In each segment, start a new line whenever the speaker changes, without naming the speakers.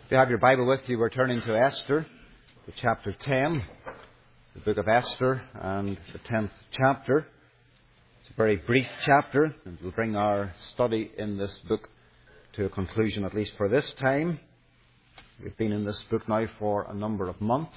If you have your Bible with you, we're turning to Esther, to chapter 10, the book of Esther, and the 10th chapter. It's a very brief chapter, and we'll bring our study in this book to a conclusion, at least for this time. We've been in this book now for a number of months.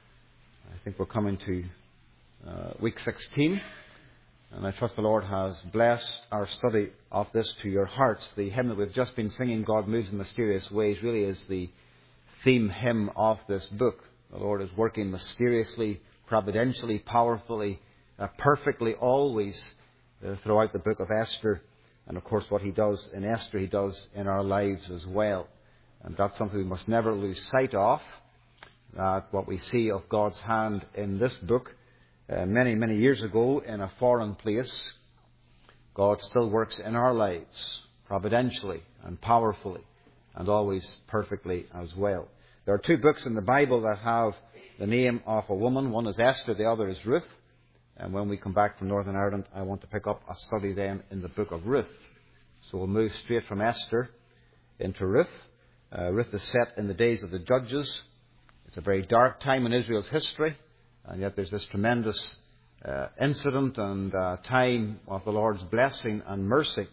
I think we're coming to week 16, and I trust the Lord has blessed our study of this to your hearts. The hymn that we've just been singing, God Moves in Mysterious Ways, really is the theme hymn of this book. The Lord is working mysteriously, providentially, powerfully, perfectly, always throughout the book of Esther. And of course what He does in Esther, He does in our lives as well. And that's something we must never lose sight of, that what we see of God's hand in this book many, many years ago in a foreign place, God still works in our lives providentially and powerfully and always perfectly as well. There are two books in the Bible that have the name of a woman. One is Esther, the other is Ruth. And when we come back from Northern Ireland, I want to pick up a study then in the book of Ruth. So we'll move straight from Esther into Ruth. Ruth is set in the days of the Judges. It's a very dark time in Israel's history, and yet there's this tremendous incident and time of the Lord's blessing and mercy.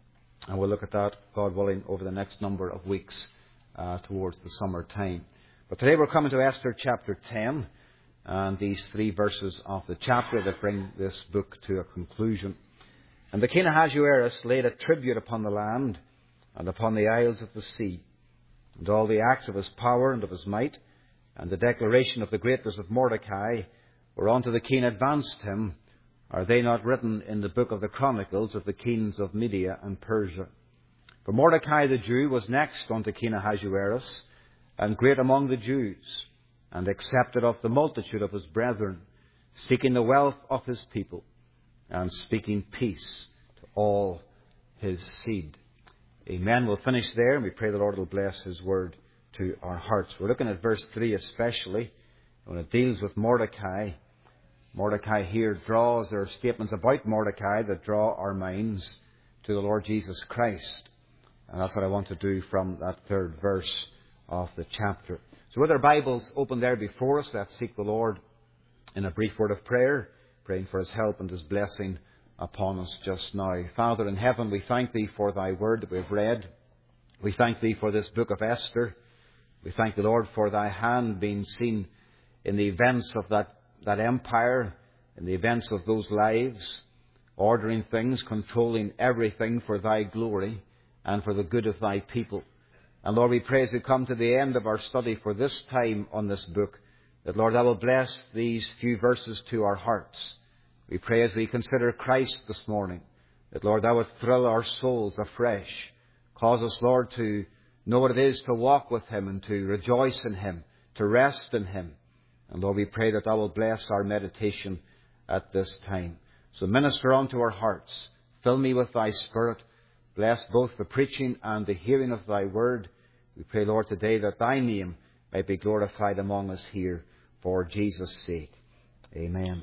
And we'll look at that, God willing, over the next number of weeks towards the summer time. But today we're coming to Esther chapter 10 and these 3 verses of the chapter that bring this book to a conclusion. And the king Ahasuerus laid a tribute upon the land and upon the isles of the sea, and all the acts of his power and of his might, and the declaration of the greatness of Mordecai, whereunto the king advanced him, are they not written in the book of the Chronicles of the kings of Media and Persia? For Mordecai the Jew was next unto King Ahasuerus, and great among the Jews, and accepted of the multitude of his brethren, seeking the wealth of his people, and speaking peace to all his seed. Amen. We'll finish there, and we pray the Lord will bless His word to our hearts. We're looking at verse 3 especially, when it deals with Mordecai. Mordecai here draws, there are statements about Mordecai that draw our minds to the Lord Jesus Christ. And that's what I want to do from that 3rd verse of the chapter. So with our Bibles open there before us, let's seek the Lord in a brief word of prayer, praying for His help and His blessing upon us just now. Father in heaven, we thank Thee for Thy word that we've read. We thank Thee for this book of Esther. We thank the Lord for Thy hand being seen in the events of that empire, in the events of those lives, ordering things, controlling everything for Thy glory and for the good of Thy people. And Lord, we pray as we come to the end of our study for this time on this book, that Lord, Thou will bless these few verses to our hearts. We pray as we consider Christ this morning, that Lord, Thou would thrill our souls afresh. Cause us, Lord, to know what it is to walk with Him and to rejoice in Him, to rest in Him. And Lord, we pray that Thou will bless our meditation at this time. So minister unto our hearts. Fill me with Thy Spirit. Bless both the preaching and the hearing of Thy word. We pray, Lord, today that Thy name may be glorified among us here for Jesus' sake. Amen.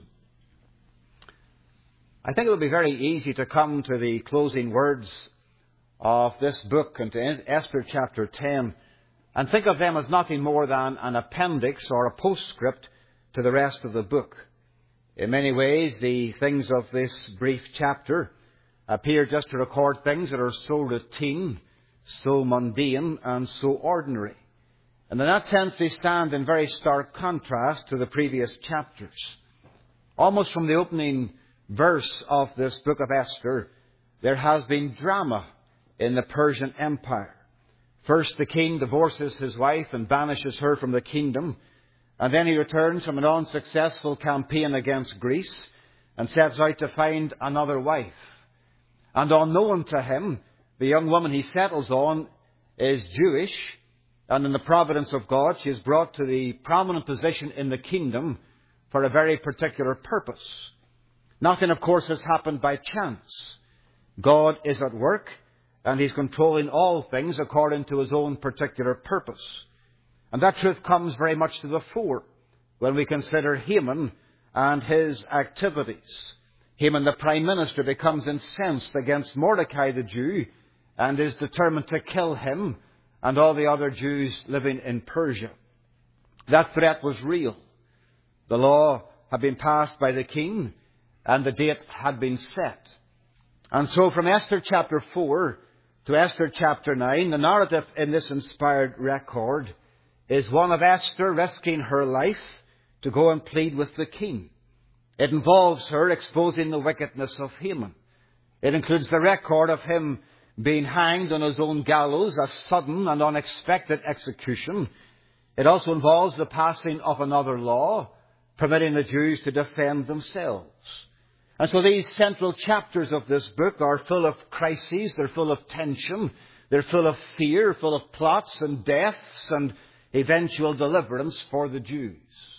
I think it will be very easy to come to the closing words of this book and to Esther chapter 10 and think of them as nothing more than an appendix or a postscript to the rest of the book. In many ways, the things of this brief chapter appear just to record things that are so routine, so mundane, and so ordinary. And in that sense, they stand in very stark contrast to the previous chapters. Almost from the opening verse of this book of Esther, there has been drama in the Persian Empire. First, the king divorces his wife and banishes her from the kingdom, and then he returns from an unsuccessful campaign against Greece and sets out to find another wife. And unknown to him, the young woman he settles on is Jewish, and in the providence of God, she is brought to the prominent position in the kingdom for a very particular purpose. Nothing, of course, has happened by chance. God is at work, and He's controlling all things according to His own particular purpose. And that truth comes very much to the fore when we consider Haman and his activities. Haman, the prime minister, becomes incensed against Mordecai the Jew and is determined to kill him and all the other Jews living in Persia. That threat was real. The law had been passed by the king, and the date had been set. And so from Esther chapter 4 to Esther chapter 9, the narrative in this inspired record is one of Esther risking her life to go and plead with the king. It involves her exposing the wickedness of Haman. It includes the record of him being hanged on his own gallows, a sudden and unexpected execution. It also involves the passing of another law, permitting the Jews to defend themselves. And so these central chapters of this book are full of crises, they're full of tension, they're full of fear, full of plots and deaths and eventual deliverance for the Jews.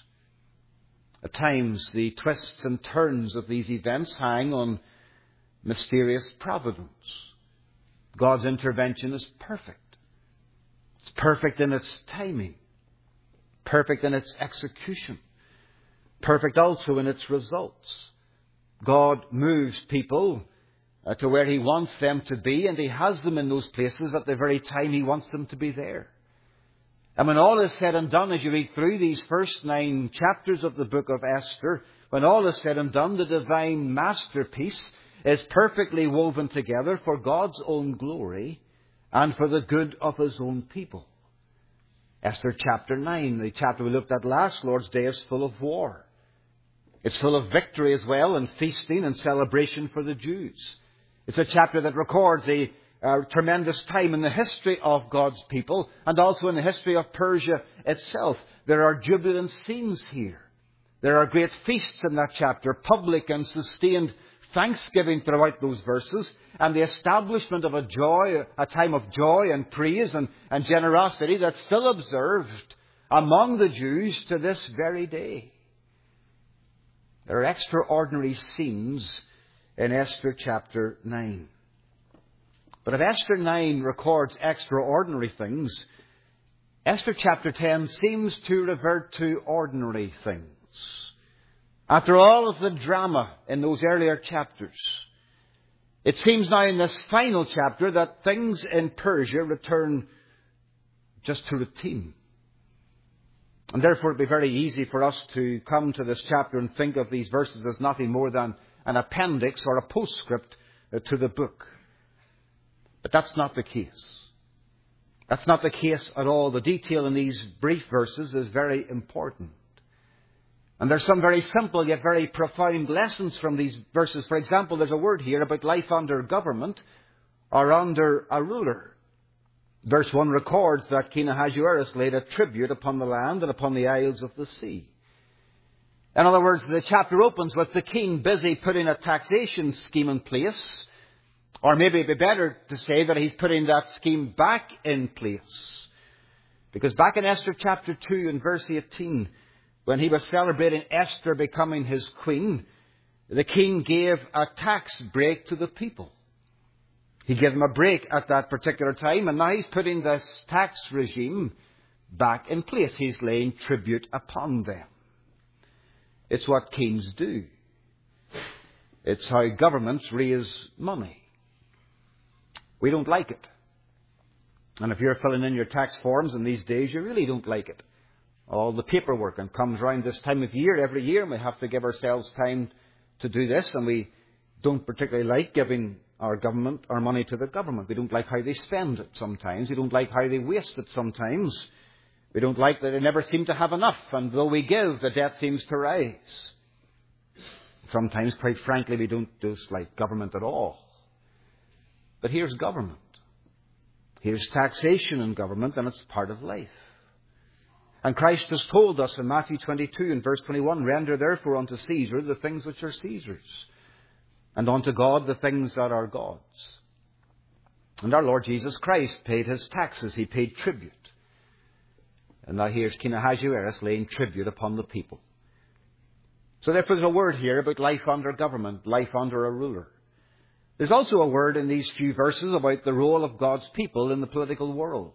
At times, the twists and turns of these events hang on mysterious providence. God's intervention is perfect. It's perfect in its timing, perfect in its execution, perfect also in its results. God moves people to where He wants them to be, and He has them in those places at the very time He wants them to be there. And when all is said and done, as you read through these first 9 chapters of the book of Esther, when all is said and done, the divine masterpiece is perfectly woven together for God's own glory and for the good of His own people. Esther chapter 9, the chapter we looked at last Lord's Day, is full of war. It's full of victory as well, and feasting and celebration for the Jews. It's a chapter that records a tremendous time in the history of God's people and also in the history of Persia itself. There are jubilant scenes here. There are great feasts in that chapter, public and sustained thanksgiving throughout those verses, and the establishment of a time of joy and praise and generosity that's still observed among the Jews to this very day. There are extraordinary scenes in Esther chapter 9. But if Esther 9 records extraordinary things, Esther chapter 10 seems to revert to ordinary things. After all of the drama in those earlier chapters, it seems now in this final chapter that things in Persia return just to routine. And therefore it would be very easy for us to come to this chapter and think of these verses as nothing more than an appendix or a postscript to the book. But that's not the case. That's not the case at all. The detail in these brief verses is very important. And there's some very simple yet very profound lessons from these verses. For example, there's a word here about life under government or under a ruler. Verse 1 records that King Ahasuerus laid a tribute upon the land and upon the isles of the sea. In other words, the chapter opens with the king busy putting a taxation scheme in place. Or maybe it would be better to say that he's putting that scheme back in place. Because back in Esther chapter 2 and verse 18, when he was celebrating Esther becoming his queen, the king gave a tax break to the people. He gave them a break at that particular time, and now he's putting this tax regime back in place. He's laying tribute upon them. It's what kings do. It's how governments raise money. We don't like it. And if you're filling in your tax forms in these days, you really don't like it. All the paperwork, and comes around this time of year, every year, and we have to give ourselves time to do this, and we don't particularly like giving our government our money to the government. We don't like how they spend it sometimes. We don't like how they waste it sometimes. We don't like that they never seem to have enough, and though we give, the debt seems to rise. Sometimes, quite frankly, we don't dislike government at all. But here's government. Here's taxation in government, and it's part of life. And Christ has told us in Matthew 22 and verse 21, "Render therefore unto Caesar the things which are Caesar's, and unto God the things that are God's." And our Lord Jesus Christ paid his taxes. He paid tribute. And now here's King Ahasuerus laying tribute upon the people. So therefore there's a word here about life under government, life under a ruler. There's also a word in these few verses about the role of God's people in the political world.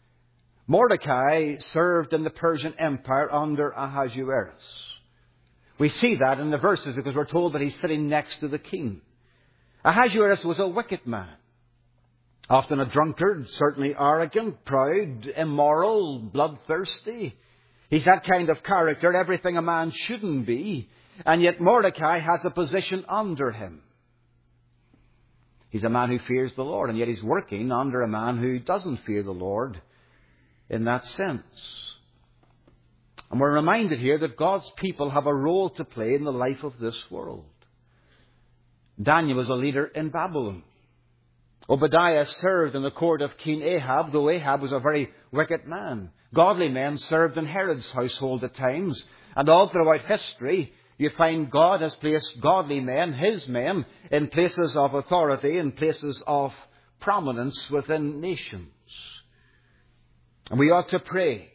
Mordecai served in the Persian Empire under Ahasuerus. We see that in the verses because we're told that he's sitting next to the king. Ahasuerus was a wicked man. Often a drunkard, certainly arrogant, proud, immoral, bloodthirsty. He's that kind of character, everything a man shouldn't be. And yet Mordecai has a position under him. He's a man who fears the Lord, and yet he's working under a man who doesn't fear the Lord in that sense. And we're reminded here that God's people have a role to play in the life of this world. Daniel was a leader in Babylon. Obadiah served in the court of King Ahab, though Ahab was a very wicked man. Godly men served in Herod's household at times. And all throughout history, you find God has placed godly men, his men, in places of authority, in places of prominence within nations. And we ought to pray.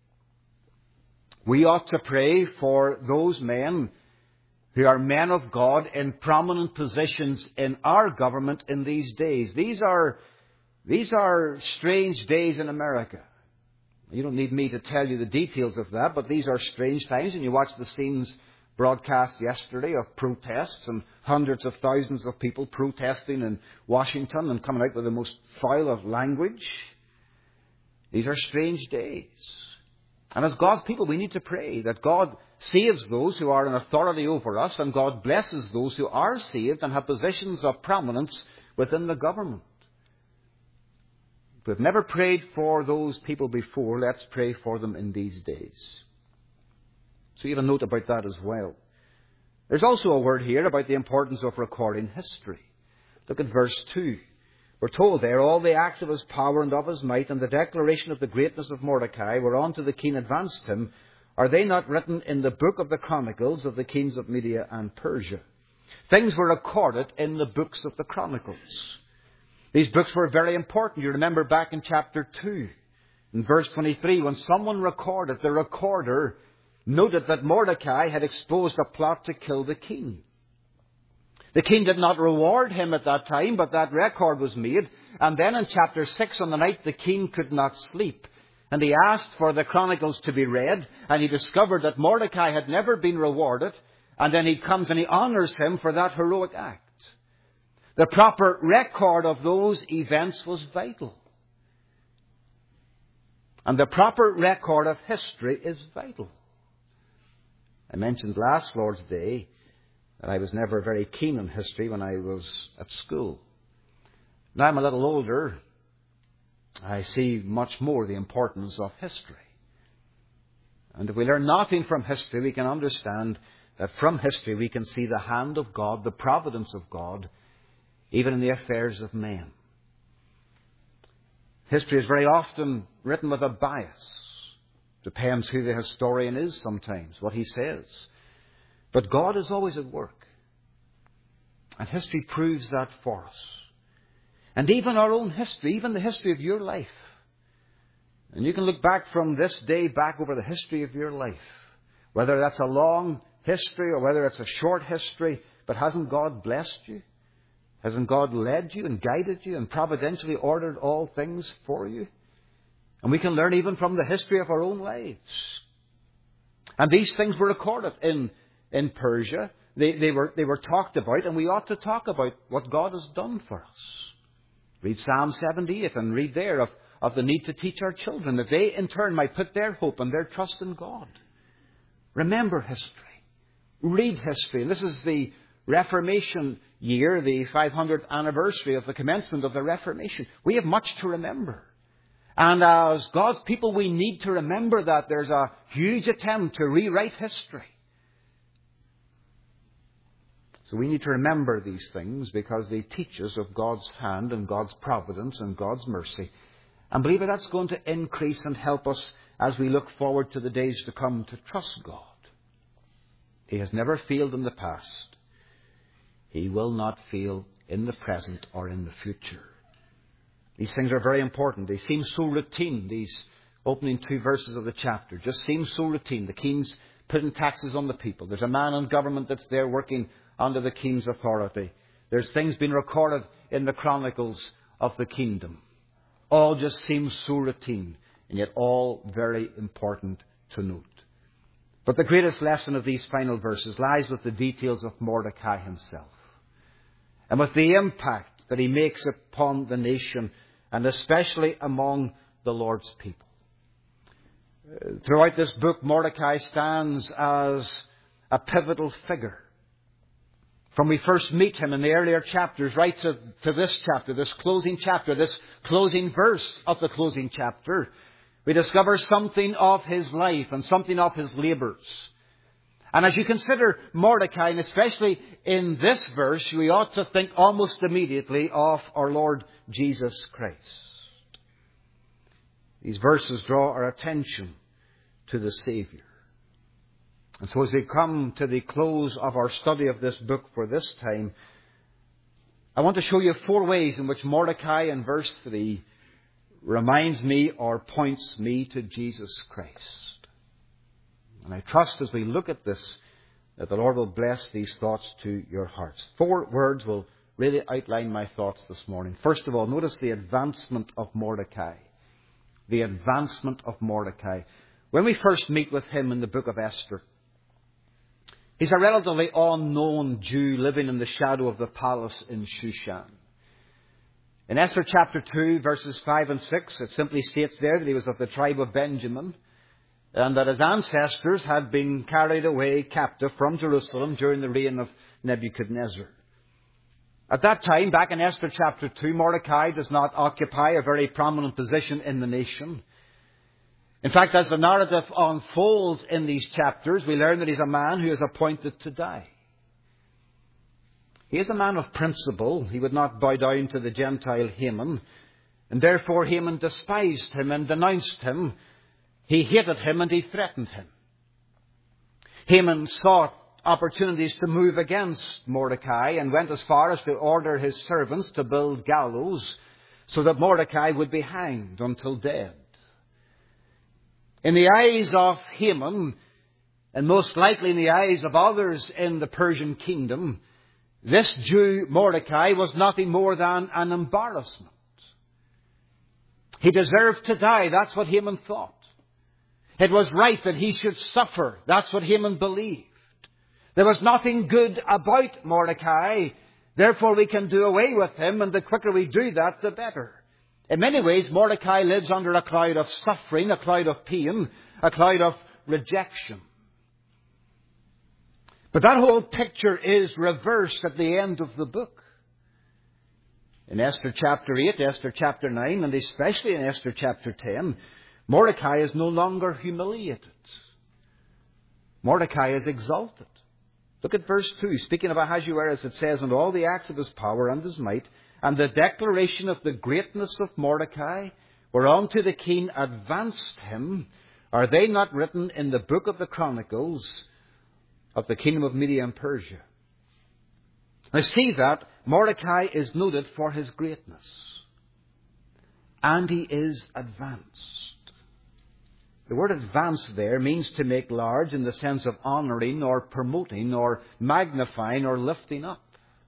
We ought to pray for those men who are men of God in prominent positions in our government in these days. These are strange days in America. You don't need me to tell you the details of that, but these are strange times. And you watch the scenes broadcast yesterday of protests and hundreds of thousands of people protesting in Washington and coming out with the most foul of language. These are strange days. And as God's people, we need to pray that God saves those who are in authority over us, and God blesses those who are saved and have positions of prominence within the government. If we've never prayed for those people before, let's pray for them in these days. So you have a note about that as well. There's also a word here about the importance of recording history. Look at verse 2. We're told there, all the acts of his power and of his might and the declaration of the greatness of Mordecai whereunto the king advanced him, are they not written in the book of the Chronicles of the kings of Media and Persia? Things were recorded in the books of the Chronicles. These books were very important. You remember back in chapter 2, in verse 23, when someone recorded, the recorder noted that Mordecai had exposed a plot to kill the king. The king did not reward him at that time, but that record was made. And then in chapter 6, on the night the king could not sleep, and he asked for the Chronicles to be read, and he discovered that Mordecai had never been rewarded, and then he comes and he honors him for that heroic act. The proper record of those events was vital. And the proper record of history is vital. I mentioned last Lord's Day that I was never very keen on history when I was at school. Now I'm a little older, I see much more the importance of history. And if we learn nothing from history, we can understand that from history we can see the hand of God, the providence of God, even in the affairs of men. History is very often written with a bias. Depends who the historian is sometimes, what he says. But God is always at work. And history proves that for us. And even our own history, even the history of your life. And you can look back from this day back over the history of your life. Whether that's a long history or whether it's a short history. But hasn't God blessed you? Hasn't God led you and guided you and providentially ordered all things for you? And we can learn even from the history of our own lives. And these things were recorded in Persia. They were talked about, and we ought to talk about what God has done for us. Read Psalm 78 and read there of the need to teach our children that they in turn might put their hope and their trust in God. Remember history. Read history. And this is the Reformation year, the 500th anniversary of the commencement of the Reformation. We have much to remember. And as God's people, we need to remember that there's a huge attempt to rewrite history. So we need to remember these things because they teach us of God's hand and God's providence and God's mercy. And believe it, that's going to increase and help us as we look forward to the days to come to trust God. He has never failed in the past. He will not fail in the present or in the future. These things are very important. They seem so routine, these opening 2 verses of the chapter. Just seem so routine. The king's putting taxes on the people. There's a man in government that's there working under the king's authority. There's things being recorded in the chronicles of the kingdom. All just seems so routine, and yet all very important to note. But the greatest lesson of these final verses lies with the details of Mordecai himself, and with the impact that he makes upon the nation, and especially among the Lord's people. Throughout this book, Mordecai stands as a pivotal figure. From we first meet him in the earlier chapters, right to this chapter, this closing verse of the closing chapter, we discover something of his life and something of his labours. And as you consider Mordecai, and especially in this verse, we ought to think almost immediately of our Lord Jesus Christ. These verses draw our attention to the Saviour. And so as we come to the close of our study of this book for this time, I want to show you 4 ways in which Mordecai in verse 3 reminds me or points me to Jesus Christ. And I trust as we look at this that the Lord will bless these thoughts to your hearts. 4 words will really outline my thoughts this morning. First of all, notice the advancement of Mordecai. The advancement of Mordecai. When we first meet with him in the book of Esther, he's a relatively unknown Jew living in the shadow of the palace in Shushan. In Esther chapter 2, verses 5 and 6, it simply states there that he was of the tribe of Benjamin, and that his ancestors had been carried away captive from Jerusalem during the reign of Nebuchadnezzar. At that time, back in Esther chapter 2, Mordecai does not occupy a very prominent position in the nation. In fact, as the narrative unfolds in these chapters, we learn that he's a man who is appointed to die. He is a man of principle. He would not bow down to the Gentile Haman, and therefore Haman despised him and denounced him. He hated him and he threatened him. Haman sought opportunities to move against Mordecai and went as far as to order his servants to build gallows so that Mordecai would be hanged until dead. In the eyes of Haman, and most likely in the eyes of others in the Persian kingdom, this Jew Mordecai was nothing more than an embarrassment. He deserved to die. That's what Haman thought. It was right that he should suffer. That's what Haman believed. There was nothing good about Mordecai. Therefore, we can do away with him, and the quicker we do that, the better. In many ways, Mordecai lives under a cloud of suffering, a cloud of pain, a cloud of rejection. But that whole picture is reversed at the end of the book. In Esther chapter 8, Esther chapter 9, and especially in Esther chapter 10, Mordecai is no longer humiliated. Mordecai is exalted. Look at verse 2. Speaking of Ahasuerus, it says, "And all the acts of his power and his might, and the declaration of the greatness of Mordecai, whereunto the king advanced him, are they not written in the book of the Chronicles of the kingdom of Media and Persia?" Now see that Mordecai is noted for his greatness. And he is advanced. The word advance there means to make large in the sense of honouring or promoting or magnifying or lifting up.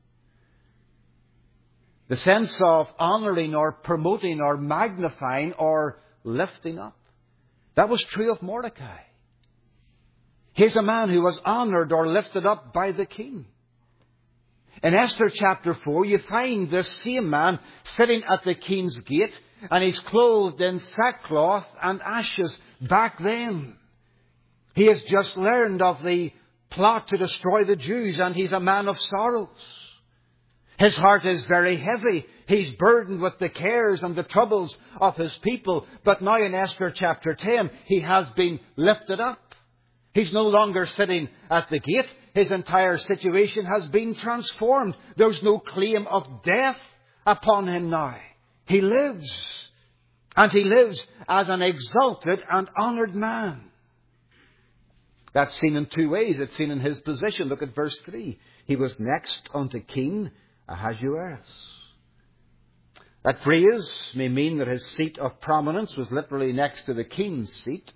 The sense of honouring or promoting or magnifying or lifting up. That was true of Mordecai. He's a man who was honoured or lifted up by the king. In Esther chapter 4, you find this same man sitting at the king's gate, and he's clothed in sackcloth and ashes. Back then, he has just learned of the plot to destroy the Jews, and he's a man of sorrows. His heart is very heavy. He's burdened with the cares and the troubles of his people. But now in Esther chapter 10, he has been lifted up. He's no longer sitting at the gate. His entire situation has been transformed. There's no claim of death upon him now. He lives. And he lives as an exalted and honoured man. That's seen in 2 ways. It's seen in his position. Look at verse 3. He was next unto King Ahasuerus. That phrase may mean that his seat of prominence was literally next to the king's seat.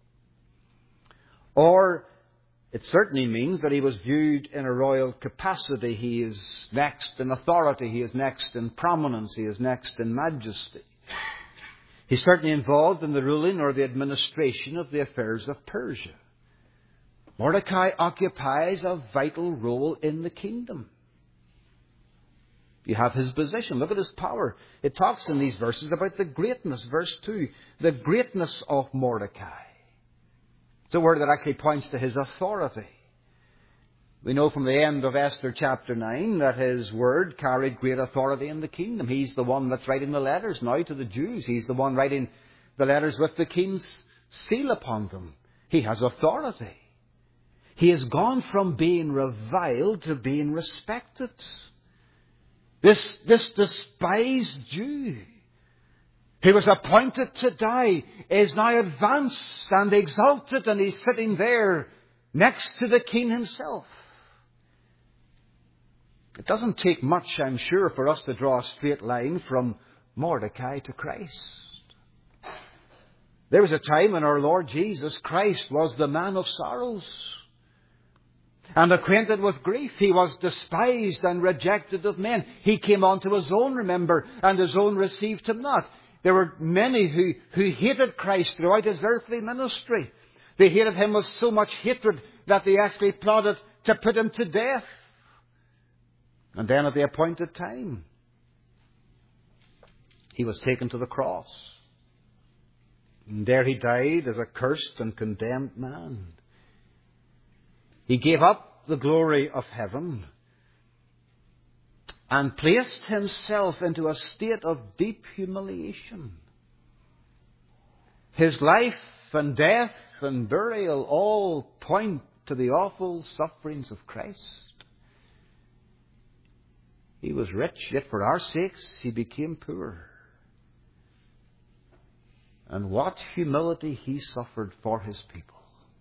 Or it certainly means that he was viewed in a royal capacity. He is next in authority. He is next in prominence. He is next in majesty. He's certainly involved in the ruling or the administration of the affairs of Persia. Mordecai occupies a vital role in the kingdom. You have his position. Look at his power. It talks in these verses about the greatness. Verse 2, the greatness of Mordecai. It's a word that actually points to his authority. We know from the end of Esther chapter 9 that his word carried great authority in the kingdom. He's the one that's writing the letters now to the Jews. He's the one writing the letters with the king's seal upon them. He has authority. He has gone from being reviled to being respected. This despised Jew who was appointed to die is now advanced and exalted, and he's sitting there next to the king himself. It doesn't take much, I'm sure, for us to draw a straight line from Mordecai to Christ. There was a time when our Lord Jesus Christ was the man of sorrows and acquainted with grief. He was despised and rejected of men. He came unto his own, remember, and his own received him not. There were many who hated Christ throughout his earthly ministry. They hated him with so much hatred that they actually plotted to put him to death. And then at the appointed time, he was taken to the cross. And there he died as a cursed and condemned man. He gave up the glory of heaven and placed himself into a state of deep humiliation. His life and death and burial all point to the awful sufferings of Christ. He was rich, yet for our sakes he became poor. And what humility he suffered for his people.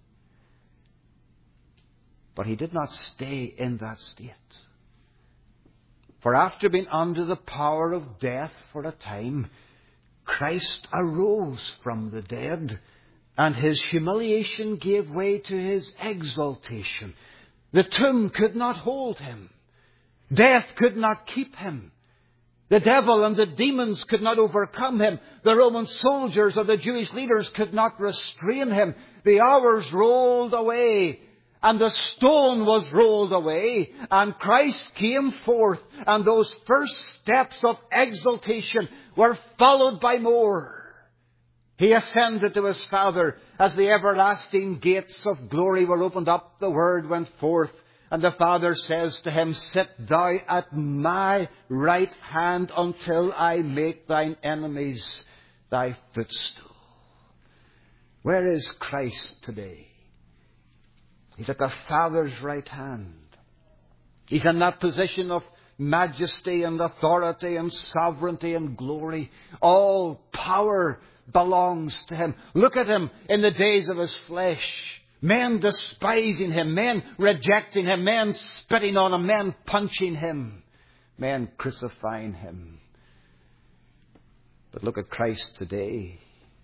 But he did not stay in that state. For after being under the power of death for a time, Christ arose from the dead, and his humiliation gave way to his exaltation. The tomb could not hold him. Death could not keep him. The devil and the demons could not overcome him. The Roman soldiers or the Jewish leaders could not restrain him. The hours rolled away, and the stone was rolled away, and Christ came forth, and those first steps of exaltation were followed by more. He ascended to his Father as the everlasting gates of glory were opened up. The word went forth. And the Father says to him, sit thou at my right hand until I make thine enemies thy footstool. Where is Christ today? He's at the Father's right hand. He's in that position of majesty and authority and sovereignty and glory. All power belongs to him. Look at him in the days of his flesh. Men despising him, men rejecting him, men spitting on him, men punching him, men crucifying him. But look at Christ today.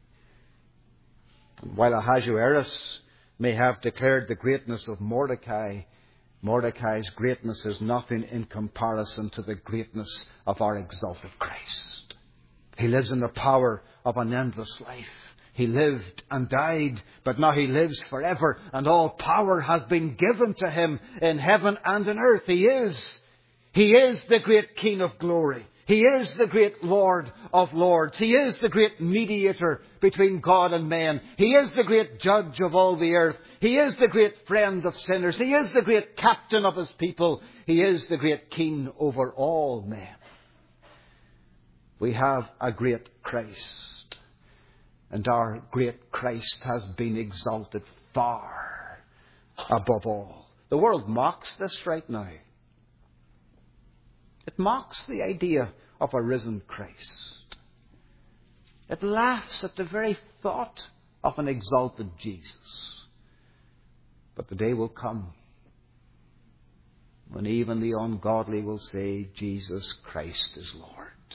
And while Ahasuerus may have declared the greatness of Mordecai, Mordecai's greatness is nothing in comparison to the greatness of our exalted Christ. He lives in the power of an endless life. He lived and died, but now he lives forever, and all power has been given to him in heaven and in earth. He is the great King of glory. He is the great Lord of lords. He is the great mediator between God and man. He is the great judge of all the earth. He is the great friend of sinners. He is the great captain of his people. He is the great King over all men. We have a great Christ. And our great Christ has been exalted far above all. The world mocks this right now. It mocks the idea of a risen Christ. It laughs at the very thought of an exalted Jesus. But the day will come when even the ungodly will say, Jesus Christ is Lord.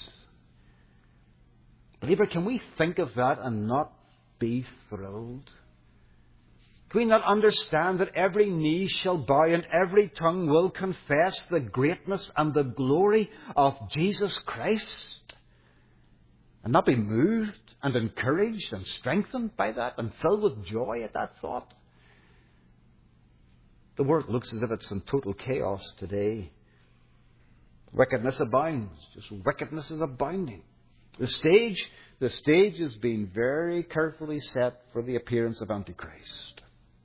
Believer, can we think of that and not be thrilled? Can we not understand that every knee shall bow and every tongue will confess the greatness and the glory of Jesus Christ? And not be moved and encouraged and strengthened by that and filled with joy at that thought? The world looks as if it's in total chaos today. Wickedness abounds. Just wickedness is abounding. The stage is being very carefully set for the appearance of Antichrist.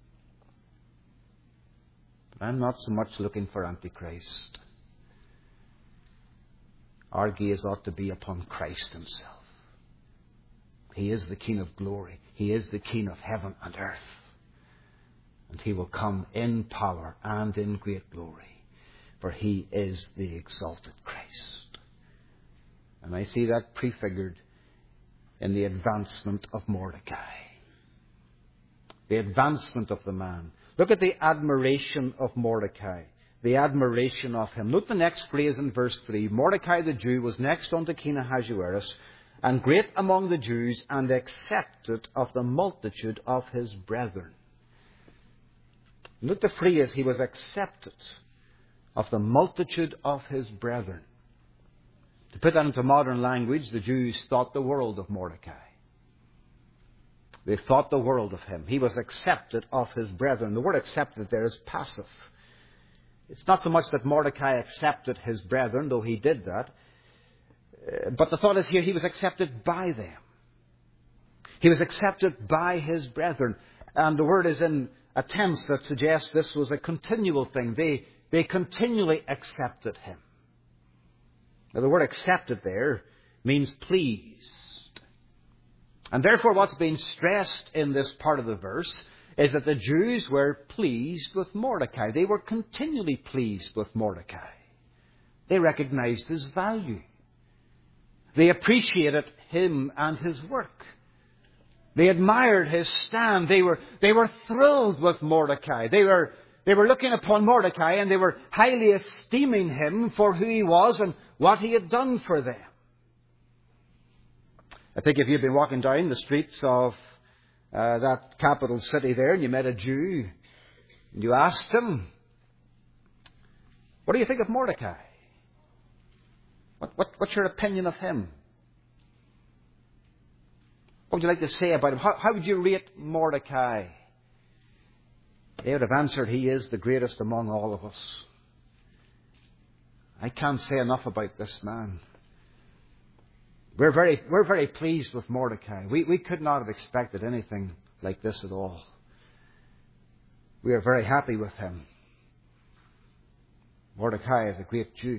But I'm not so much looking for Antichrist. Our gaze ought to be upon Christ himself. He is the King of glory. He is the King of heaven and earth. And he will come in power and in great glory. For he is the exalted Christ. And I see that prefigured in the advancement of Mordecai. The advancement of the man. Look at the admiration of Mordecai. The admiration of him. Note the next phrase in verse 3. Mordecai the Jew was next unto King Ahasuerus, and great among the Jews, and accepted of the multitude of his brethren. Note the phrase, he was accepted of the multitude of his brethren. To put that into modern language, the Jews thought the world of Mordecai. They thought the world of him. He was accepted of his brethren. The word accepted there is passive. It's not so much that Mordecai accepted his brethren, though he did that. But the thought is here, he was accepted by them. He was accepted by his brethren. And the word is in a tense that suggests this was a continual thing. They continually accepted him. Now, the word accepted there means pleased. And therefore, what's being stressed in this part of the verse is that the Jews were pleased with Mordecai. They were continually pleased with Mordecai. They recognized his value. They appreciated him and his work. They admired his stand. They were thrilled with Mordecai. They were looking upon Mordecai and they were highly esteeming him for who he was and what he had done for them. I think if you've been walking down the streets of that capital city there and you met a Jew and you asked him, what do you think of Mordecai? What's your opinion of him? What would you like to say about him? How would you rate Mordecai? They would have answered, he is the greatest among all of us. I can't say enough about this man. We're very pleased with Mordecai. We could not have expected anything like this at all. We are very happy with him. Mordecai is a great Jew.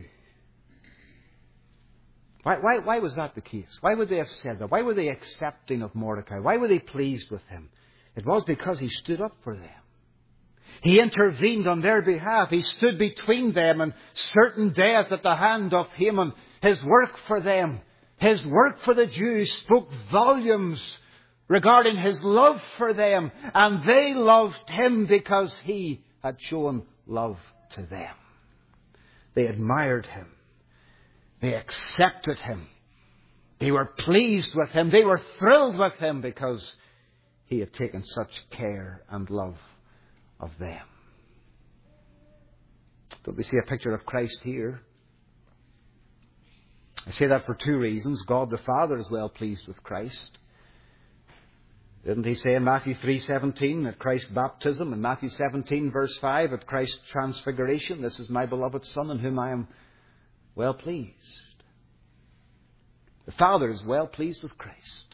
Why was that the case? Why would they have said that? Why were they accepting of Mordecai? Why were they pleased with him? It was because he stood up for them. He intervened on their behalf. He stood between them and certain death at the hand of Haman. His work for them, his work for the Jews spoke volumes regarding his love for them. And they loved him because he had shown love to them. They admired him. They accepted him. They were pleased with him. They were thrilled with him because he had taken such care and love of them. Don't we see a picture of Christ here? I say that for two reasons. God the Father is well pleased with Christ. Didn't he say in Matthew 3:17 at Christ's baptism, in Matthew 17 verse 5 at Christ's transfiguration, this is my beloved Son in whom I am well pleased. The Father is well pleased with Christ.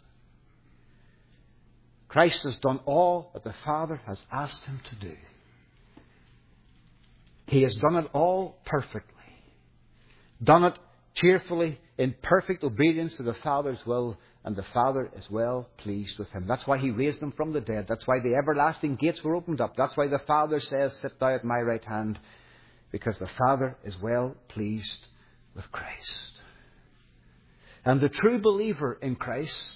Christ has done all that the Father has asked him to do. He has done it all perfectly. Done it cheerfully, in perfect obedience to the Father's will, and the Father is well pleased with him. That's why he raised him from the dead. That's why the everlasting gates were opened up. That's why the Father says, sit thou at my right hand, because the Father is well pleased with Christ. And the true believer in Christ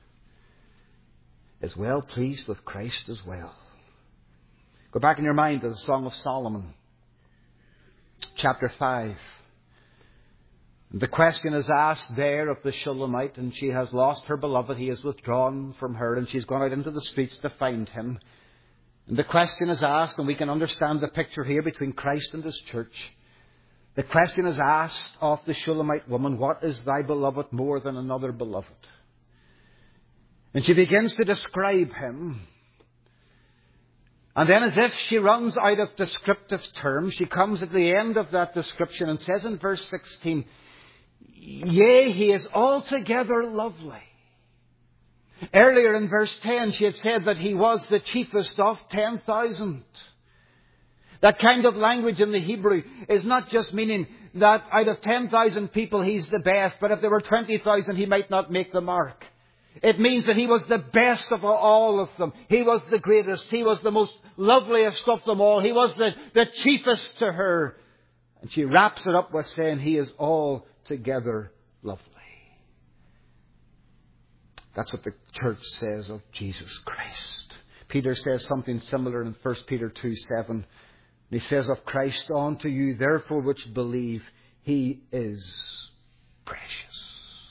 is well pleased with Christ as well. Go back in your mind to the Song of Solomon, chapter 5. The question is asked there of the Shulamite, and she has lost her beloved. He is withdrawn from her, and she's gone out into the streets to find him. And the question is asked, and we can understand the picture here between Christ and his church. The question is asked of the Shulamite woman, what is thy beloved more than another beloved? And she begins to describe him. And then, as if she runs out of descriptive terms, she comes at the end of that description and says in verse 16, "Yea, he is altogether lovely." Earlier in verse 10, she had said that he was the chiefest of 10,000. That kind of language in the Hebrew is not just meaning that out of 10,000 people he's the best, but if there were 20,000 he might not make the mark. It means that he was the best of all of them. He was the greatest. He was the most loveliest of them all. He was the chiefest to her. And she wraps it up with saying he is altogether lovely. That's what the church says of Jesus Christ. Peter says something similar in 1 Peter 2:7. He says of Christ, "Unto you therefore which believe, he is precious."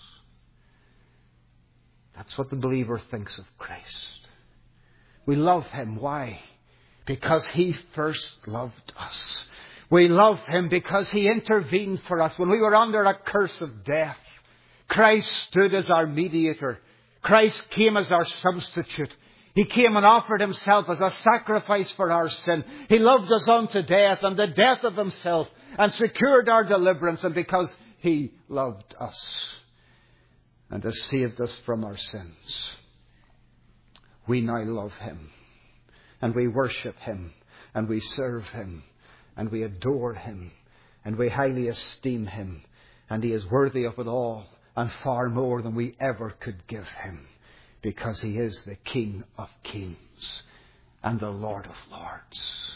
That's what the believer thinks of Christ. We love him. Why? Because he first loved us. We love him because he intervened for us. When we were under a curse of death, Christ stood as our mediator. Christ came as our substitute. He came and offered himself as a sacrifice for our sin. He loved us unto death and the death of himself and secured our deliverance. And because he loved us and has saved us from our sins, we now love him. And we worship him. And we serve him. And we adore him. And we highly esteem him. And he is worthy of it all. And far more than we ever could give him. Because he is the King of kings. And the Lord of lords.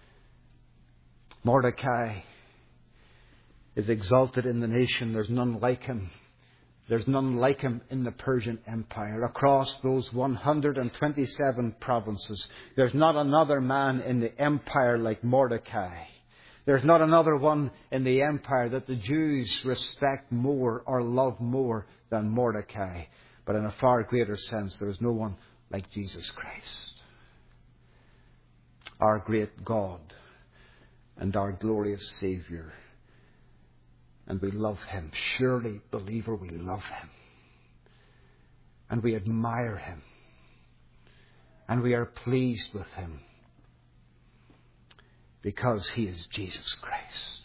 Mordecai is exalted in the nation. There's none like him. There's none like him in the Persian Empire. Across those 127 provinces, there's not another man in the empire like Mordecai. There's not another one in the empire that the Jews respect more or love more than Mordecai. But in a far greater sense, there is no one like Jesus Christ. Our great God and our glorious Saviour. And we love him. Surely, believer, we love him. And we admire him. And we are pleased with him. Because he is Jesus Christ.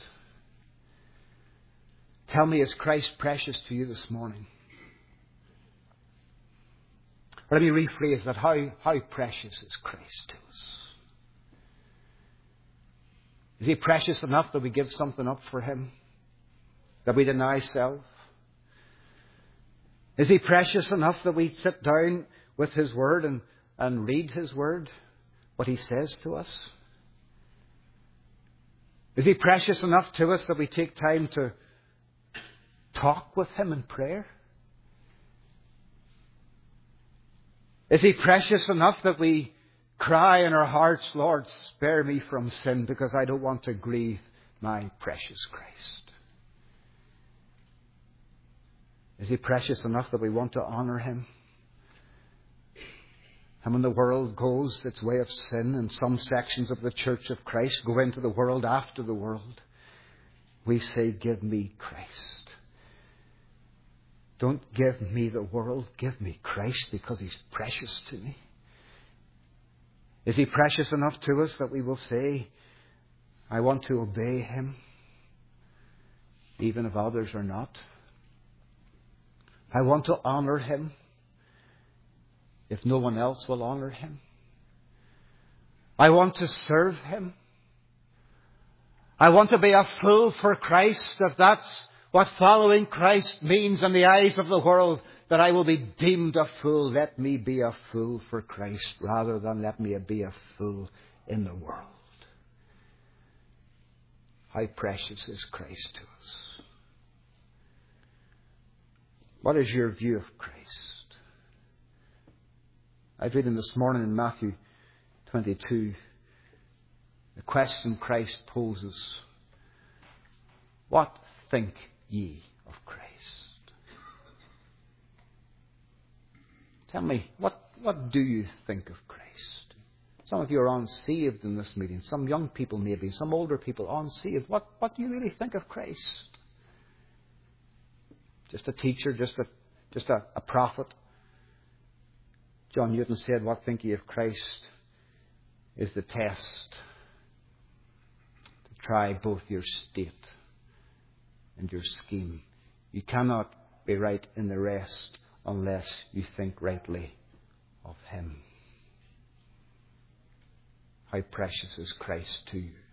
Tell me, is Christ precious to you this morning? Or let me rephrase that. How precious is Christ to us? Is he precious enough that we give something up for him? That we deny self? Is he precious enough that we sit down with his word and read his word? What he says to us? Is he precious enough to us that we take time to talk with him in prayer? Is he precious enough that we cry in our hearts, "Lord, spare me from sin because I don't want to grieve my precious Christ"? Is he precious enough that we want to honour him? And when the world goes its way of sin, and some sections of the Church of Christ go into the world after the world, we say, "Give me Christ." Don't give me the world, give me Christ because he's precious to me. Is he precious enough to us that we will say, "I want to obey him, even if others are not"? I want to honour him if no one else will honour him. I want to serve him. I want to be a fool for Christ, if that's what following Christ means in the eyes of the world, that I will be deemed a fool. Let me be a fool for Christ rather than let me be a fool in the world. How precious is Christ to us. What is your view of Christ? I was reading this morning in Matthew 22, the question Christ poses: "What think ye of Christ?" Tell me, what do you think of Christ? Some of you are unsaved in this meeting. Some young people maybe, some older people unsaved. What do you really think of Christ? Just a teacher, just a prophet. John Newton said, "What think ye of Christ? is the test to try both your state and your scheme. You cannot be right in the rest unless you think rightly of Him. How precious is Christ to you.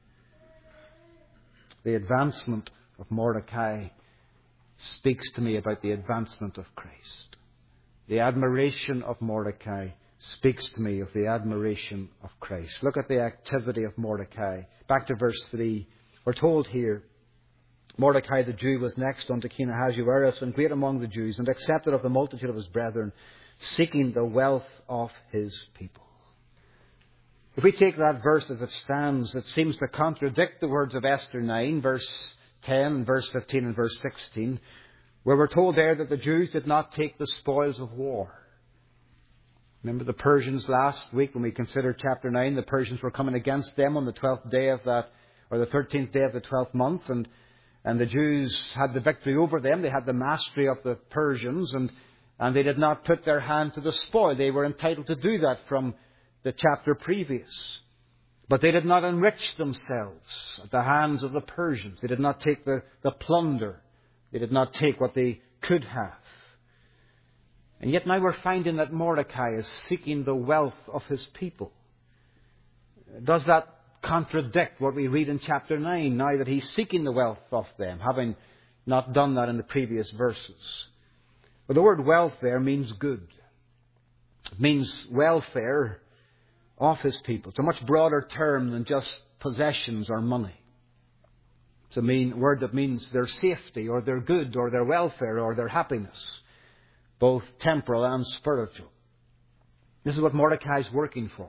The advancement of Mordecai speaks to me about the advancement of Christ. The admiration of Mordecai speaks to me of the admiration of Christ. Look at the activity of Mordecai. Back to verse 3. We're told here, Mordecai the Jew was next unto King Ahasuerus, and great among the Jews, and accepted of the multitude of his brethren, seeking the wealth of his people. If we take that verse as it stands, it seems to contradict the words of Esther 9, verse 10, verse 15 and verse 16, where we're told there that the Jews did not take the spoils of war. Remember the Persians last week when we considered chapter 9, the Persians were coming against them on the 12th day of that, or the 13th day of the 12th month, and the Jews had the victory over them. They had the mastery of the Persians, and they did not put their hand to the spoil. They were entitled to do that from the chapter previous. But they did not enrich themselves at the hands of the Persians. They did not take the plunder. They did not take what they could have. And yet now we're finding that Mordecai is seeking the wealth of his people. Does that contradict what we read in chapter 9, now that he's seeking the wealth of them, having not done that in the previous verses? Well, the word wealth there means good. It means welfare of his people. It's a much broader term than just possessions or money. It's a word that means their safety or their good or their welfare or their happiness, both temporal and spiritual. This is what Mordecai is working for.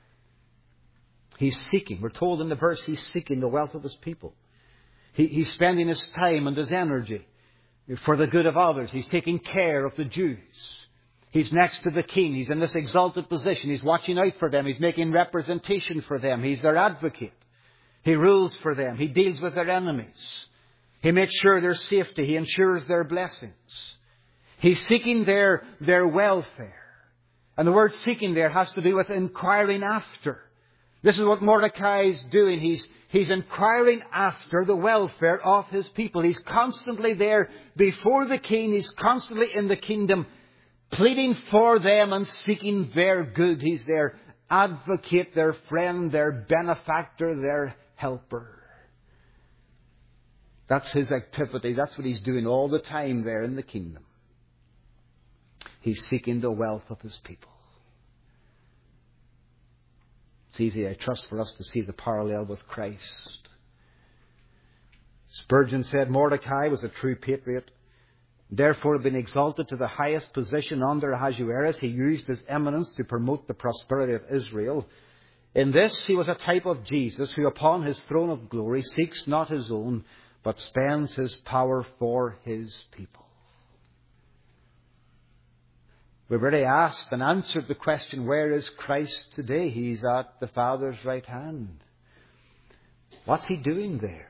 He's seeking. We're told in the verse he's seeking the wealth of his people. He's spending his time and his energy for the good of others. He's taking care of the Jews. He's next to the king. He's in this exalted position. He's watching out for them. He's making representation for them. He's their advocate. He rules for them. He deals with their enemies. He makes sure their safety. He ensures their blessings. He's seeking their welfare. And the word seeking there has to do with inquiring after. This is what Mordecai is doing. He's inquiring after the welfare of his people. He's constantly there before the king. He's constantly in the kingdom, pleading for them and seeking their good. He's their advocate, their friend, their benefactor, their helper. That's his activity. That's what he's doing all the time there in the kingdom. He's seeking the wealth of his people. It's easy, I trust, for us to see the parallel with Christ. Spurgeon said Mordecai was a true patriot. Therefore, being exalted to the highest position under Ahasuerus, he used his eminence to promote the prosperity of Israel. In this, he was a type of Jesus, who upon his throne of glory seeks not his own, but spends his power for his people. We've already asked and answered the question, where is Christ today? He's at the Father's right hand. What's he doing there?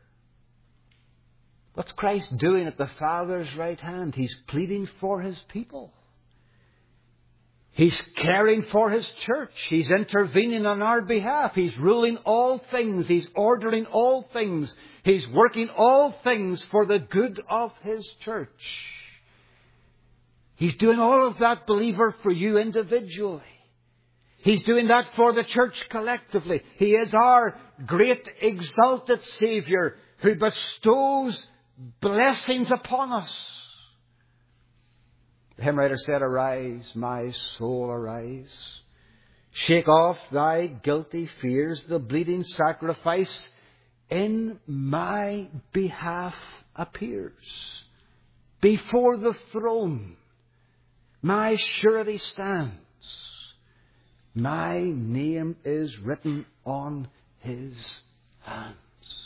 What's Christ doing at the Father's right hand? He's pleading for his people. He's caring for his church. He's intervening on our behalf. He's ruling all things. He's ordering all things. He's working all things for the good of his church. He's doing all of that, believer, for you individually. He's doing that for the church collectively. He is our great exalted Saviour who bestows blessings upon us. The hymn writer said, "Arise, my soul, arise. Shake off thy guilty fears. The bleeding sacrifice in my behalf appears. Before the throne my surety stands. My name is written on his hands."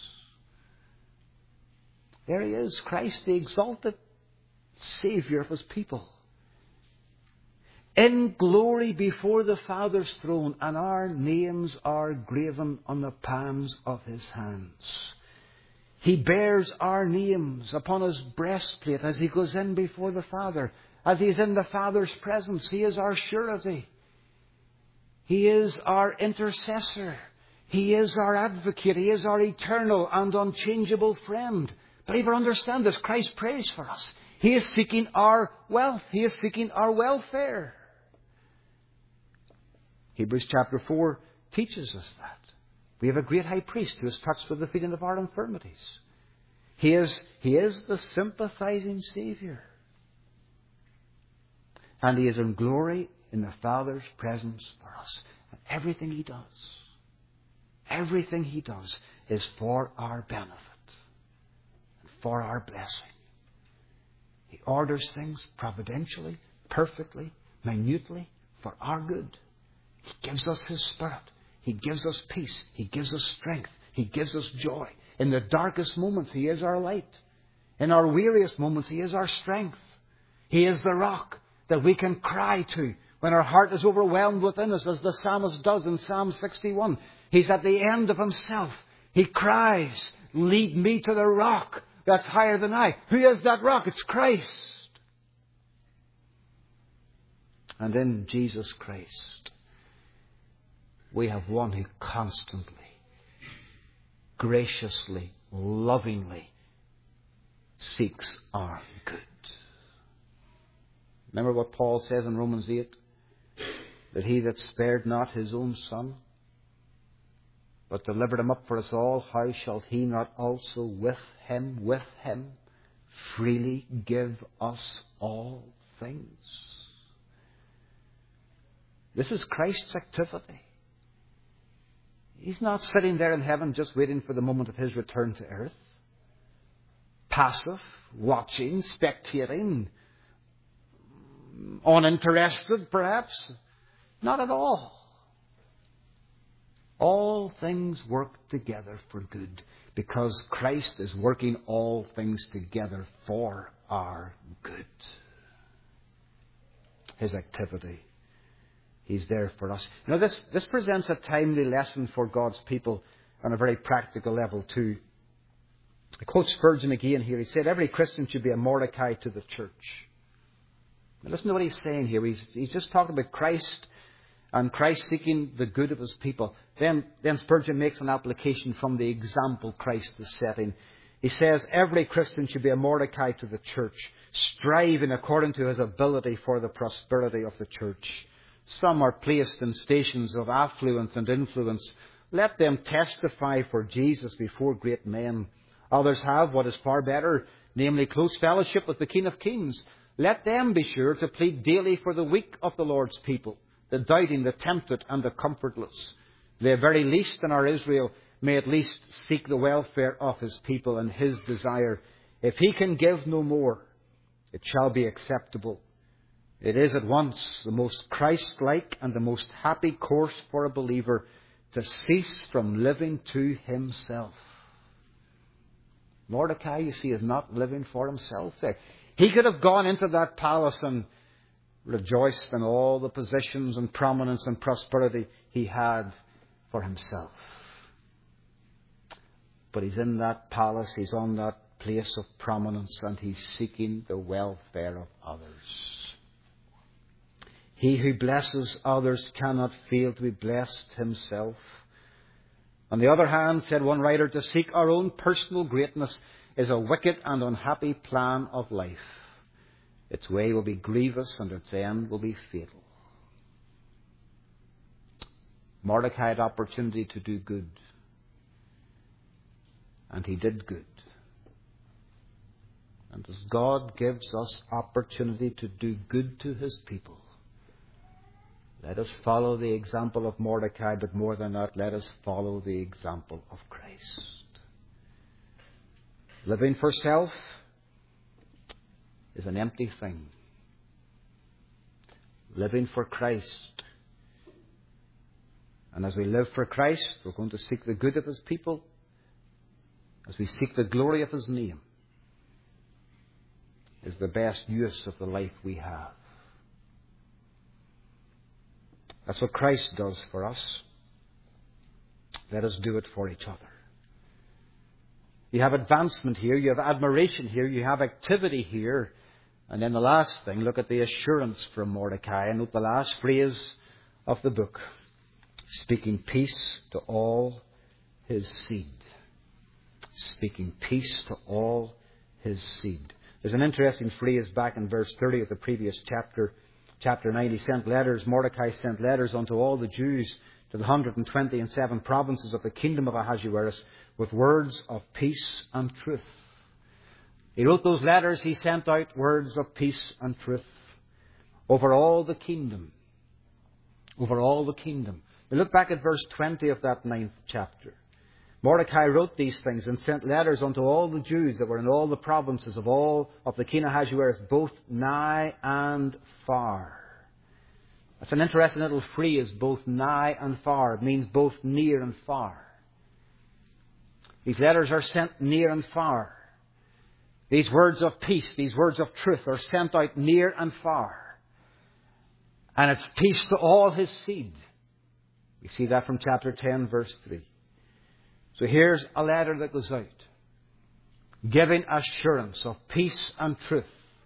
There he is, Christ, the exalted Saviour of his people, in glory before the Father's throne, and our names are graven on the palms of his hands. He bears our names upon his breastplate as he goes in before the Father. As he is in the Father's presence, he is our surety. He is our intercessor. He is our advocate. He is our eternal and unchangeable friend. Believer, understand this. Christ prays for us. He is seeking our wealth. He is seeking our welfare. Hebrews chapter 4 teaches us that. We have a great high priest who is touched with the feeling of our infirmities. He is the sympathizing Saviour. And He is in glory in the Father's presence for us. And everything He does is for our benefit and for our blessing. He orders things providentially, perfectly, minutely for our good. He gives us His Spirit. He gives us peace. He gives us strength. He gives us joy. In the darkest moments, He is our light. In our weariest moments, He is our strength. He is the rock that we can cry to when our heart is overwhelmed within us, as the psalmist does in Psalm 61. He's at the end of himself. He cries, "Lead me to the rock that's higher than I." Who is that rock? It's Christ. And in Jesus Christ, we have one who constantly, graciously, lovingly seeks our good. Remember what Paul says in Romans 8? That He that spared not His own Son, but delivered Him up for us all, how shall He not also with Him freely give us all things? This is Christ's activity. He's not sitting there in heaven just waiting for the moment of His return to earth. Passive, watching, spectating, uninterested perhaps. Not at all. All things work together for good because Christ is working all things together for our good. His activity. He's there for us. Now this presents a timely lesson for God's people on a very practical level too. I quote Spurgeon again here. He said, every Christian should be a Mordecai to the church. Now listen to what he's saying here. He's just talking about Christ and Christ seeking the good of His people. Then Spurgeon makes an application from the example Christ is setting. He says, every Christian should be a Mordecai to the church, striving according to his ability for the prosperity of the church. Some are placed in stations of affluence and influence. Let them testify for Jesus before great men. Others have what is far better, namely close fellowship with the King of Kings. Let them be sure to plead daily for the weak of the Lord's people, the doubting, the tempted, and the comfortless. The very least in our Israel may at least seek the welfare of His people and His desire. If He can give no more, it shall be acceptable. It is at once the most Christ-like and the most happy course for a believer to cease from living to himself. Mordecai, you see, is not living for himself there. He could have gone into that palace and rejoiced in all the positions and prominence and prosperity he had for himself. But he's in that palace, he's on that place of prominence, and he's seeking the welfare of others. He who blesses others cannot fail to be blessed himself. On the other hand, said one writer, to seek our own personal greatness is a wicked and unhappy plan of life. Its way will be grievous and its end will be fatal. Mordecai had opportunity to do good. And he did good. And as God gives us opportunity to do good to His people, let us follow the example of Mordecai, but more than that, let us follow the example of Christ. Living for self is an empty thing. Living for Christ. And as we live for Christ, we're going to seek the good of His people, as we seek the glory of His name, is the best use of the life we have. That's what Christ does for us. Let us do it for each other. You have advancement here, you have admiration here, you have activity here. And then the last thing, look at the assurance from Mordecai. And note the last phrase of the book. speaking peace to all his seed. Speaking peace to all his seed. There's an interesting phrase back in verse 30 of the previous chapter. Chapter 9, he sent letters, Mordecai sent letters unto all the Jews to the 127 provinces of the kingdom of Ahasuerus with words of peace and truth. He wrote those letters, he sent out words of peace and truth over all the kingdom. Over all the kingdom. We look back at verse 20 of that 9th chapter. Mordecai wrote these things and sent letters unto all the Jews that were in all the provinces of all of the king Ahasuerus, both nigh and far. That's an interesting little phrase, both nigh and far. It means both near and far. These letters are sent near and far. These words of peace, these words of truth are sent out near and far. And it's peace to all his seed. We see that from chapter 10, verse 3. So here's a letter that goes out, giving assurance of peace and truth,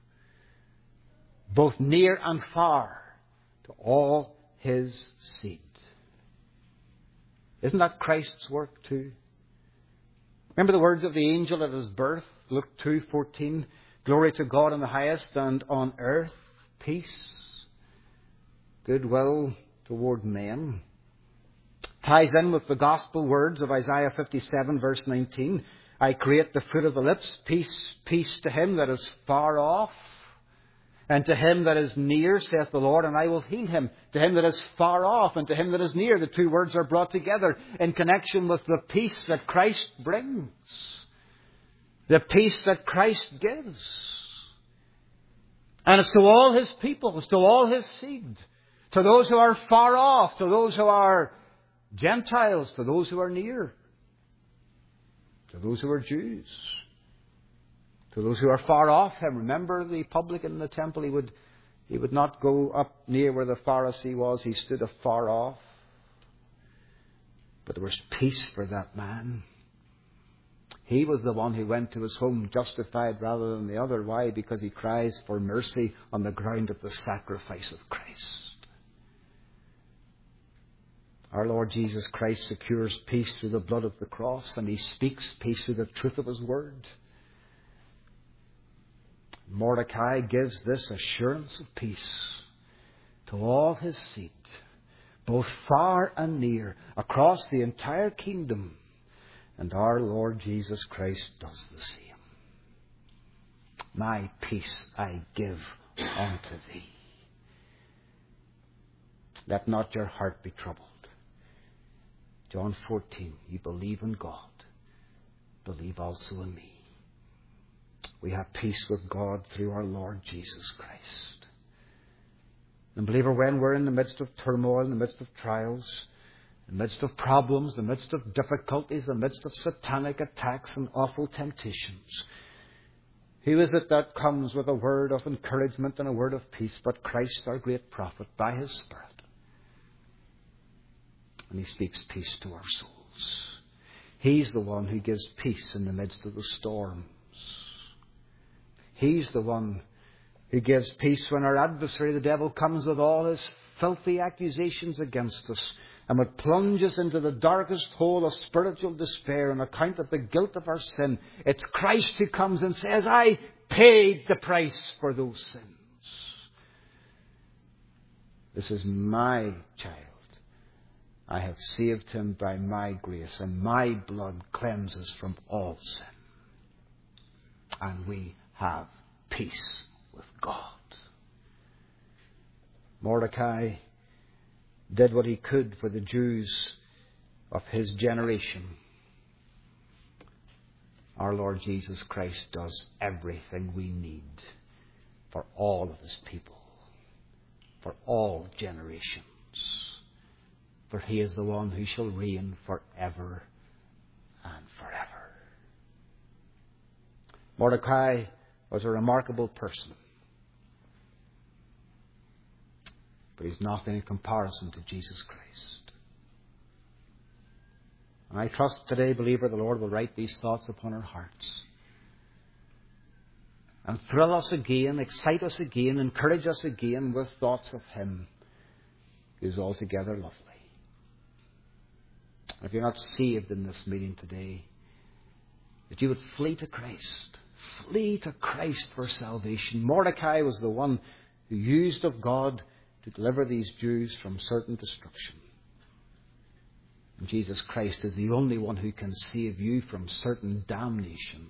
both near and far, to all his seed. Isn't that Christ's work too? Remember the words of the angel at his birth, Luke 2:14, glory to God in the highest, and on earth peace, goodwill toward men. Ties in with the gospel words of Isaiah 57, verse 19. I create the fruit of the lips, peace, peace to him that is far off, and to him that is near, saith the Lord, and I will heal him. To him that is far off, and to him that is near. The two words are brought together in connection with the peace that Christ brings. The peace that Christ gives. And it's to all his people, it's to all his seed. To those who are far off, to those who are Gentiles, to those who are near, to those who are Jews, to those who are far off him. Remember the publican in the temple? He would not go up near where the Pharisee was. He stood afar off. But there was peace for that man. He was the one who went to his home justified rather than the other. Why? Because he cries for mercy on the ground of the sacrifice of Christ. Our Lord Jesus Christ secures peace through the blood of the cross, and he speaks peace through the truth of his word. Mordecai gives this assurance of peace to all his seed, both far and near, across the entire kingdom. And our Lord Jesus Christ does the same. My peace I give unto thee. Let not your heart be troubled. John 14, you believe in God, believe also in me. We have peace with God through our Lord Jesus Christ. And believer, when we're in the midst of turmoil, in the midst of trials, in the midst of problems, in the midst of difficulties, in the midst of satanic attacks and awful temptations, who is it that comes with a word of encouragement and a word of peace but Christ, our great prophet, by his Spirit? And he speaks peace to our souls. He's the one who gives peace in the midst of the storms. He's the one who gives peace when our adversary, the devil, comes with all his filthy accusations against us and would plunge us into the darkest hole of spiritual despair on account of the guilt of our sin. It's Christ who comes and says, I paid the price for those sins. This is my child. I have saved him by my grace, and my blood cleanses from all sin. And we have peace with God. Mordecai did what he could for the Jews of his generation. Our Lord Jesus Christ does everything we need for all of his people, for all generations. For he is the one who shall reign forever and forever. Mordecai was a remarkable person. But he's nothing in comparison to Jesus Christ. And I trust today, believer, the Lord will write these thoughts upon our hearts. And thrill us again, excite us again, encourage us again with thoughts of him who is altogether lovely. If you're not saved in this meeting today, that you would flee to Christ. Flee to Christ for salvation. Mordecai was the one who used of God to deliver these Jews from certain destruction. And Jesus Christ is the only one who can save you from certain damnation.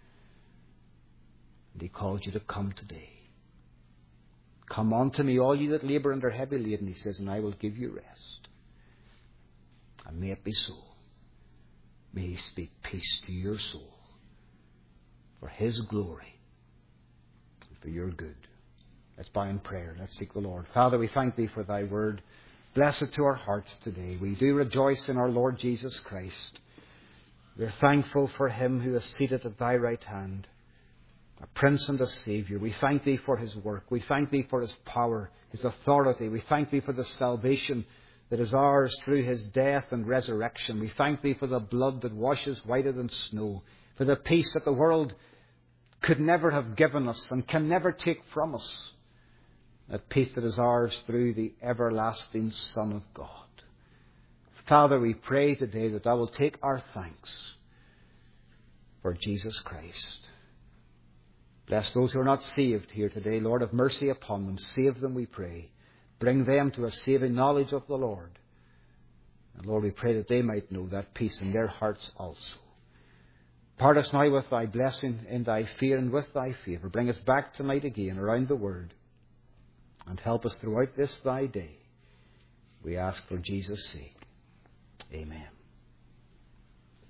And He calls you to come today. Come unto me, all you that labour and are heavy laden, He says, and I will give you rest. And may it be so. May He speak peace to your soul for His glory and for your good. Let's bow in prayer. Let's seek the Lord. Father, we thank Thee for Thy word. Bless it to our hearts today. We do rejoice in our Lord Jesus Christ. We are thankful for Him who is seated at Thy right hand, a Prince and a Saviour. We thank Thee for His work. We thank Thee for His power, His authority. We thank Thee for the salvation that is ours through His death and resurrection. We thank Thee for the blood that washes whiter than snow, for the peace that the world could never have given us and can never take from us. That peace that is ours through the everlasting Son of God. Father, we pray today that Thou will take our thanks for Jesus Christ. Bless those who are not saved here today. Lord, have mercy upon them. Save them, we pray. Bring them to a saving knowledge of the Lord. And Lord, we pray that they might know that peace in their hearts also. Part us now with Thy blessing in Thy fear and with Thy favour. Bring us back tonight again around the Word. And help us throughout this Thy day. We ask for Jesus' sake. Amen.